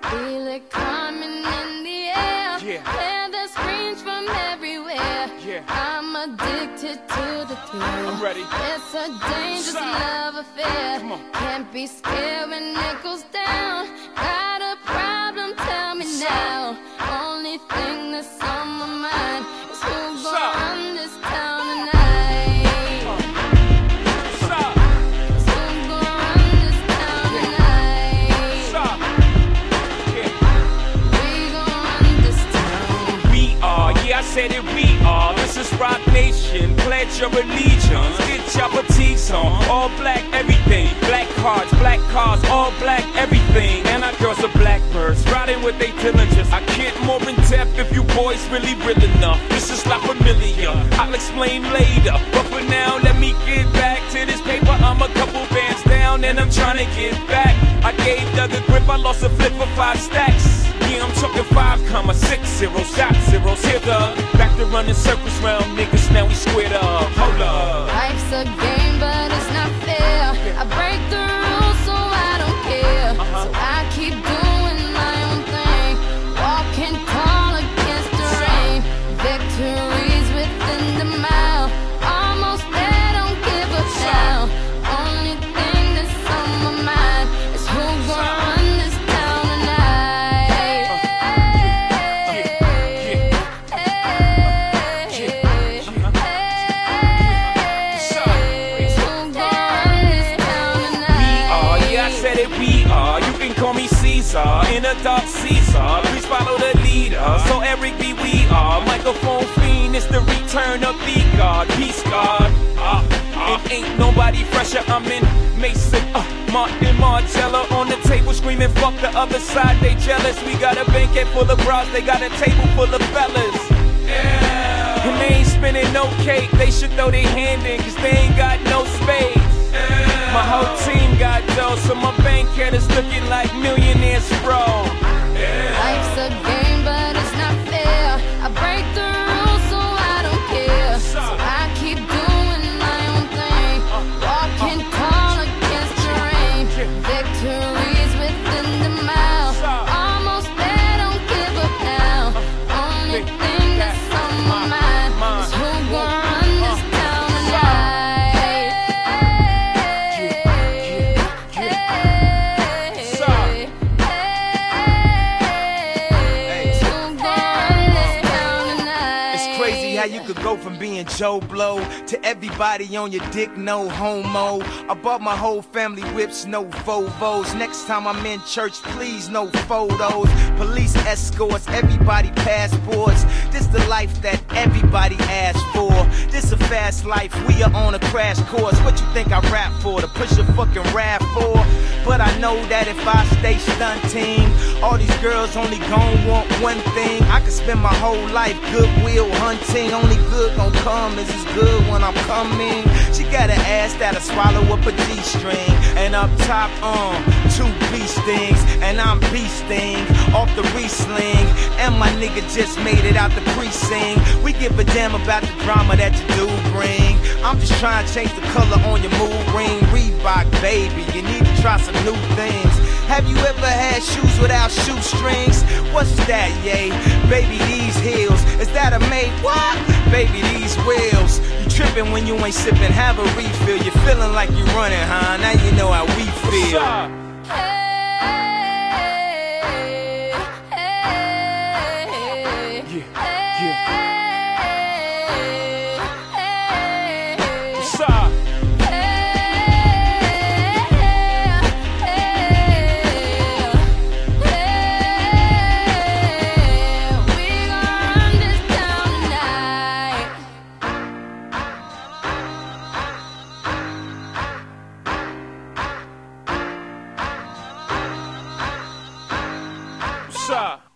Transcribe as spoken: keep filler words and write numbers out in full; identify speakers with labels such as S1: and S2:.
S1: Feel it coming in the air.
S2: Yeah.
S1: Hear the screams from everywhere.
S2: Yeah.
S1: I'm addicted to the thrill.
S2: I'm ready.
S1: It's a dangerous
S2: Side.
S1: love affair.
S2: Come on.
S1: Can't be scared when it goes down. Got a problem? Tell me
S2: Side.
S1: now. Only thing that's on my mind is who's gonna
S2: Side.
S1: run this town tonight.
S2: Stop.
S1: Who's gonna run this town tonight?
S2: Stop. Yeah.
S1: We gon' run this town.
S2: We are, yeah, I said it, we are. This is Rock Nation. Pledge your allegiance. Get your boutiques on. All black, everything. Black cards, black cars, all black, everything. And our girls are blackbirds, riding with they diligence. I can't more in depth if you boys really real enough. This is not familiar, I'll explain later. But for now, let me get back to this paper. I'm a couple bands down and I'm trying to get back. I gave Doug a grip, I lost a flip for five stacks. Yeah, I'm talking five comma six zeros, dot zeros. Here the back to running circles round niggas, now we squared up. Hold up.
S1: Life's a game, but it's not fair. I break the rules, so I don't care.
S2: Uh-huh.
S1: So I keep doing my own thing, walking tall against the rain. Victories within the mile, almost there, don't give up now. Only thing that's on my mind is who's gonna run this town tonight.
S2: Said it, we are. You can call me Caesar, in a dark Caesar. Please follow the leader. So Eric B, we are. Microphone fiend, it's the return of the God. Peace God. Uh, uh. It ain't nobody fresher. I'm in Mason, uh, Martin Margiela on the table screaming, fuck the other side. They jealous. We got a banquet full of bras. They got a table full of fellas. Yeah. And they ain't spinning no cake. They should throw their hand in, cause they ain't got no space. My whole team got dough, so my bank account is looking like millionaires roll. Yeah.
S1: Life's a game, but it's not fair. I break the rules, so I don't care. So I keep doing my own thing, walking tall against the rain. Victories within the mile, almost there, don't give up now. Only thing that's on my mind is who's gonna run this town tonight.
S3: How you could go from being Joe Blow to everybody on your dick, no homo. I bought my whole family whips, no Volvos. Next time I'm in church, please, no photos. Police escorts, everybody passports. This the life that everybody asks for. This a fast life, we are on a crash course. What you think I rap for? To push a fucking rap for? But I know that if I stay stunting, all these girls only gon' want one thing. I could spend my whole life goodwill hunting. Only good gon' come is as good when I'm coming. She got an ass that'll swallow up a G-string. And up top, um, two beast things. And I'm beasting off the re-sling. And my nigga just made it out the precinct. We give a damn about the drama that you do bring. I'm just trying to change the color on your mood ring. Reebok, baby, you need to try some new things. Have you ever had shoes without shoestrings? What's that, yay? Baby, these heels, is that a made? What? Baby, these wheels. You tripping when you ain't sipping, have a refill. You feeling like you running, huh? Now you know how we feel.
S2: Yeah, yeah. What's up? What's up?